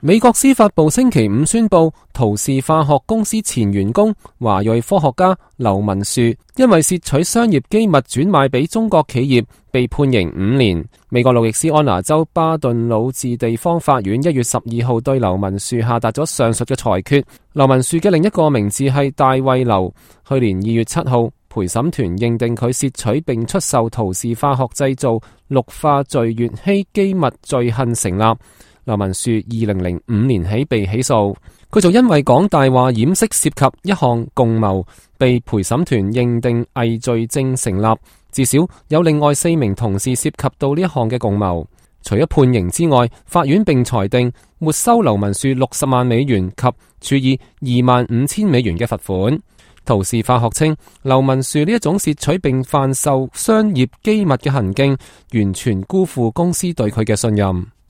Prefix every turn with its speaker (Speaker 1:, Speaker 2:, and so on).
Speaker 1: 美國司法部星期五宣布，陶氏化學公司前員工華裔科學家劉文樹因為竊取商業機密轉賣俾中國企業，被判刑5年。美國路易斯安那州巴頓魯治地方法院1月12號對劉文樹下達咗上述嘅裁決。劉文樹嘅另一個名字係大衛劉。去年2月7號，陪審團認定佢竊取並出售陶氏化學製造氯化聚乙烯機密罪行成立。劉文樹2005年起被起訴，佢就因為講大話掩飾涉及一項共謀，被陪審團認定偽罪證成立。至少有另外4名同事涉及到呢一項嘅共謀。除咗判刑之外，法院並裁定沒收劉文樹60萬美元及處以25,000美元嘅罰款。陶氏化學稱，劉文樹呢一種竊取並販售商業機密嘅行徑，完全辜負公司對佢嘅信任。